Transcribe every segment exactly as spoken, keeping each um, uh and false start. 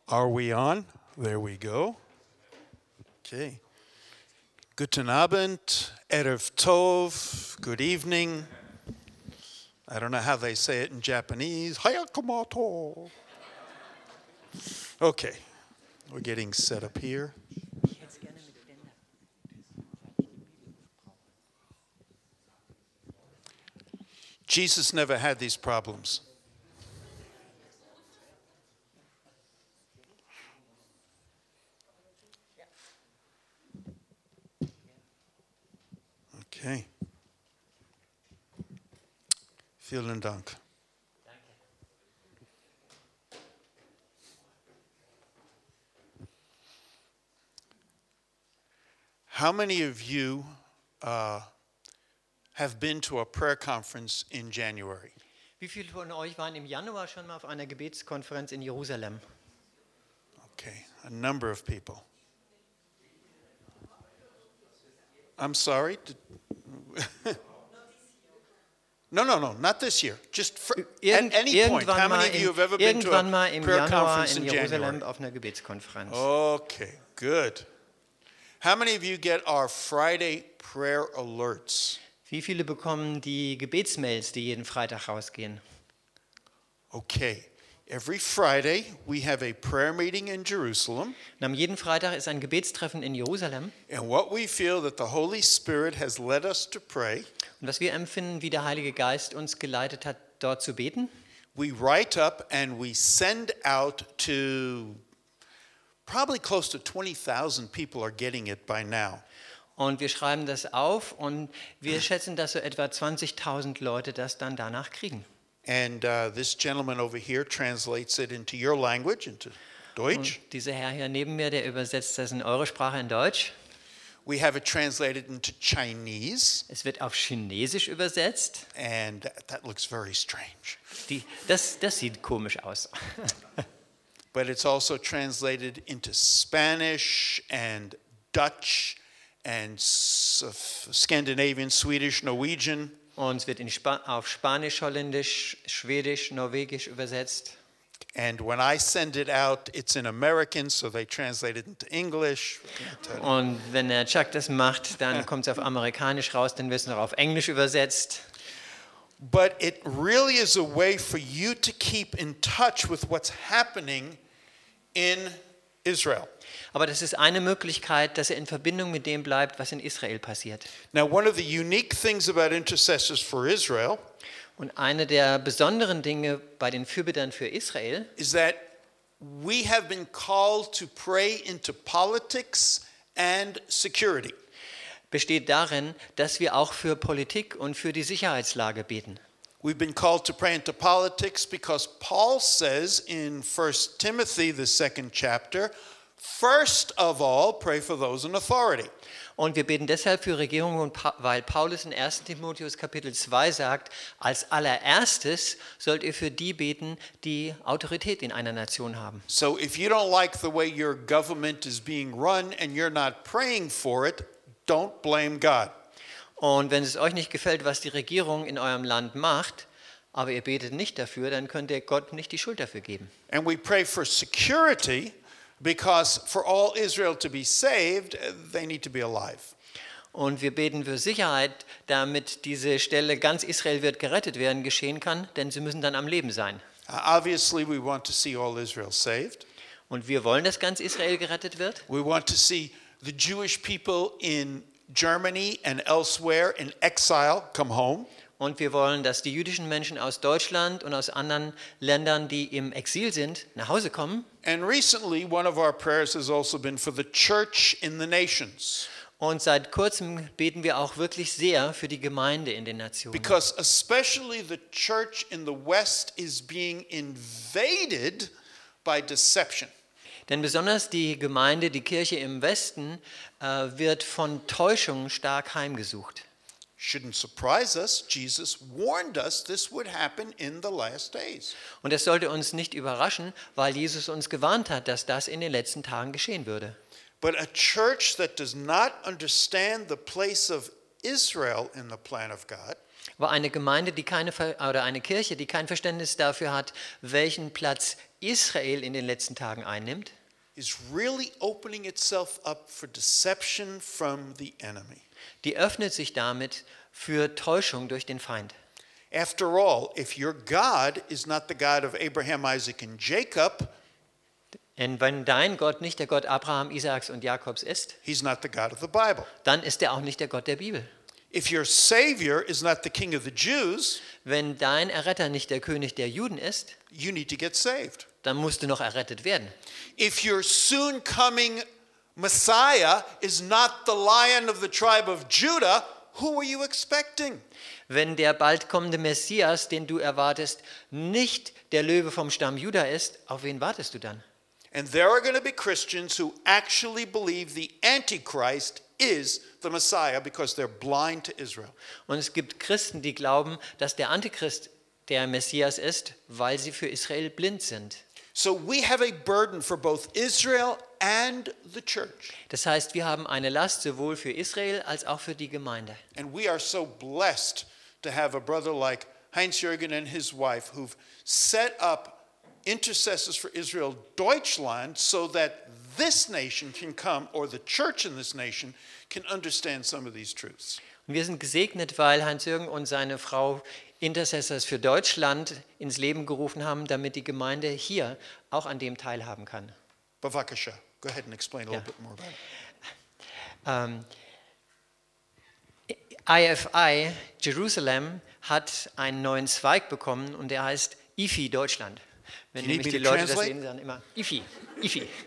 Are we on? There we go. Okay. Guten Abend, Erev Tov, good evening. I don't know how they say it in Japanese. Hayakamato. Okay, we're getting set up here. Jesus never had these problems. Okay. Vielen Dank. How many of you uh, have been to a prayer conference in January? Wie viele von euch waren im Januar schon mal auf einer Gebetskonferenz in Jerusalem? Okay, a number of people. I'm sorry. Did- no, no, no, not this year. Just for, Irgend, at any point. How irgendwann, mal many of you im, have ever been to irgendwann mal a im prayer Januar conference in in Jerusalem January? auf einer Gebetskonferenz. Okay, good. How many of you get our Friday prayer alerts? Wie viele bekommen die Gebetsmails, die jeden Freitag rausgehen? Okay, every Friday we have a prayer meeting in Jerusalem, Und am jeden Freitag ist ein Gebetstreffen in Jerusalem. and what we feel that the Holy Spirit has led us to pray, Und was wir empfinden, wie der Heilige Geist uns geleitet hat, dort zu beten, we write up and we send out to probably close to twenty thousand people are getting it by now. und wir schreiben das auf und wir schätzen, dass so etwa zwanzigtausend Leute das dann danach kriegen. And uh, this gentleman over here translates it into your language, into Deutsch. Und dieser Herr hier neben mir, der übersetzt das in eure Sprache in Deutsch. We have it translated into Chinese, Es wird auf Chinesisch übersetzt. and that, that looks very strange. Die, das, das sieht komisch aus. But it's also translated into Spanish and Dutch and S- Scandinavian, Swedish, Norwegian. Und es wird in Spa- auf Spanisch, Holländisch, Schwedisch, Norwegisch übersetzt. And when I send it out, it's in American, so they translate it into English. Und wenn der Chuck das macht, dann kommt es auf Amerikanisch raus, dann wird es noch auf Englisch übersetzt. But it really is a way for you to keep in touch with what's happening in Israel. Aber das ist eine Möglichkeit, dass er in Verbindung mit dem bleibt, was in Israel passiert. Now, one of the unique things about intercessors for Israel Und eine der besonderen Dinge bei den Fürbittern für Israel is that we have been called to pray into politics and security. besteht darin, dass wir auch für Politik und für die Sicherheitslage beten. We've been called to pray into politics because Paul says in First Timothy, the second chapter, first of all, pray for those in authority. Und wir beten deshalb für Regierungen, und Pa- weil Paulus in ersten Timotheus Kapitel zwei sagt, als allererstes sollt ihr für die beten, die Autorität in einer Nation haben. So if you don't like the way your government is being run and you're not praying for it, don't blame God. Und wenn es euch nicht gefällt, was die Regierung in eurem Land macht, aber ihr betet nicht dafür, dann könnt ihr Gott nicht die Schuld dafür geben. And we pray for security because for all Israel to be saved, uh, they need to be alive. Und wir beten für Sicherheit, damit diese Stelle ganz Israel wird gerettet werden geschehen kann, denn sie müssen dann am Leben sein. Uh, obviously, we want to see all Israel saved. Und wir wollen, dass ganz Israel gerettet wird. We want to see the Jewish people in Germany and elsewhere in exile come home. Und wir wollen, dass die jüdischen Menschen aus Deutschland und aus anderen Ländern, die im Exil sind, nach Hause kommen. And recently, one of our prayers has also been for the church in the nations. Und seit kurzem beten wir auch wirklich sehr für die Gemeinde in den Nationen. Because especially the church in the West is being invaded by deception. Denn besonders die Gemeinde, die Kirche im Westen, äh, wird von Täuschung stark heimgesucht. Shouldn't surprise us. Jesus warned us this would happen in the last days. Und das sollte uns nicht überraschen, weil Jesus uns gewarnt hat, dass das in den letzten Tagen geschehen würde. But a church that does not understand the place of Israel in the plan of God Aber eine Gemeinde, die keine Ver- oder eine Kirche, die kein Verständnis dafür hat, welchen Platz Israel in den letzten Tagen einnimmt, is really opening itself up for deception from the enemy. die öffnet sich damit für Täuschung durch den Feind. After all, if your God is not the God of Abraham, Isaac, and Jacob, Denn wenn dein Gott nicht der Gott Abraham, Isaaks und Jakobs ist, he's not the God of the Bible. dann ist er auch nicht der Gott der Bibel. If your Savior is not the King of the Jews, Wenn dein Erretter nicht der König der Juden ist, you need to get saved. dann musst du noch errettet werden. If your soon coming Messiah is not the Lion of the tribe of Judah, who are you expecting? Wenn der bald kommende Messias, den du erwartest, nicht der Löwe vom Stamm Juda ist, auf wen wartest du dann? And there are going to be Christians who actually believe the Antichrist is the Messiah because they're blind to Israel. Und es gibt Christen, die glauben, dass der Antichrist der Messias ist, weil sie für Israel blind sind. So we have a burden for both Israel and the church. Das heißt, wir haben eine Last sowohl für Israel als auch für die Gemeinde. And we are so blessed to have a brother like Heinz-Jürgen and his wife who've set up intercessors for Israel Deutschland so that this nation can come, or the church in this nation can understand some of these truths. Und wir sind gesegnet, weil Heinz-Jürgen und seine Frau Intercessors für Deutschland ins Leben gerufen haben, damit die Gemeinde hier auch an dem teilhaben kann. Bavakasha, go ahead and explain a little Yeah. bit more about it. Ähm, I F I Jerusalem hat einen neuen Zweig bekommen und der heißt I F I Deutschland. Wenn You need nämlich me die to Leute das translate? sehen, sagen immer I F I, I F I.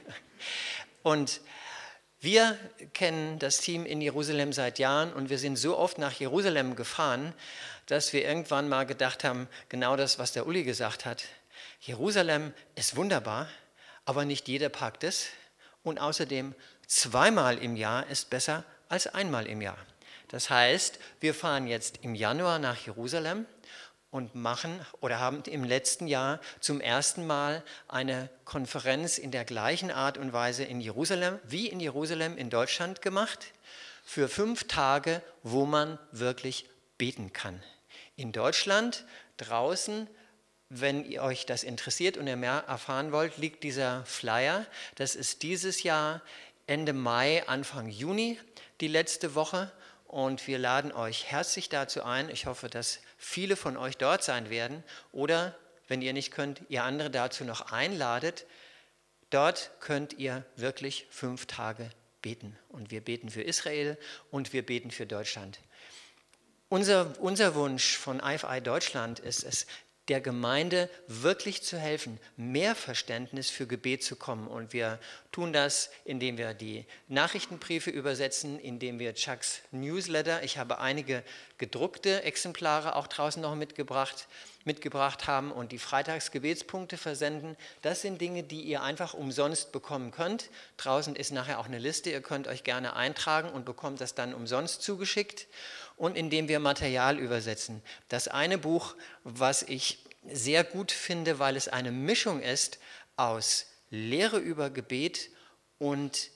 Und wir kennen das Team in Jerusalem seit Jahren und wir sind so oft nach Jerusalem gefahren, dass wir irgendwann mal gedacht haben, genau das, was der Uli gesagt hat. Jerusalem ist wunderbar, aber nicht jeder packt es. Und außerdem zweimal im Jahr ist besser als einmal im Jahr. Das heißt, wir fahren jetzt im Januar nach Jerusalem und machen oder haben im letzten Jahr zum ersten Mal eine Konferenz in der gleichen Art und Weise in Jerusalem wie in Jerusalem in Deutschland gemacht, für fünf Tage, wo man wirklich beten kann. In Deutschland draußen, wenn ihr euch das interessiert und ihr mehr erfahren wollt, liegt dieser Flyer. Das ist dieses Jahr Ende Mai, Anfang Juni, die letzte Woche. Und wir laden euch herzlich dazu ein. Ich hoffe, dass viele von euch dort sein werden. Oder, wenn ihr nicht könnt, ihr andere dazu noch einladet. Dort könnt ihr wirklich fünf Tage beten. Und wir beten für Israel und wir beten für Deutschland. Unser, unser Wunsch von I F I Deutschland ist es, der Gemeinde wirklich zu helfen, mehr Verständnis für Gebet zu kommen. Und wir tun das, indem wir die Nachrichtenbriefe übersetzen, indem wir Chucks Newsletter, ich habe einige gedruckte Exemplare auch draußen noch mitgebracht, mitgebracht haben und die Freitagsgebetspunkte versenden. Das sind Dinge, die ihr einfach umsonst bekommen könnt. Draußen ist nachher auch eine Liste, ihr könnt euch gerne eintragen und bekommt das dann umsonst zugeschickt. Und indem wir Material übersetzen. Das eine Buch, was ich sehr gut finde, weil es eine Mischung ist aus Lehre über Gebet und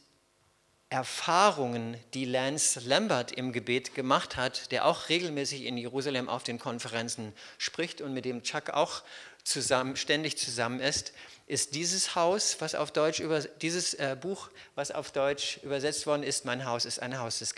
Erfahrungen, die Lance Lambert im Gebet gemacht hat, der auch regelmäßig in Jerusalem auf den Konferenzen spricht und mit dem Chuck auch zusammen, ständig zusammen ist, ist dieses Haus, was auf Deutsch über, dieses äh, Buch, was auf Deutsch übersetzt worden ist, Mein Haus ist ein Haus des Gebets.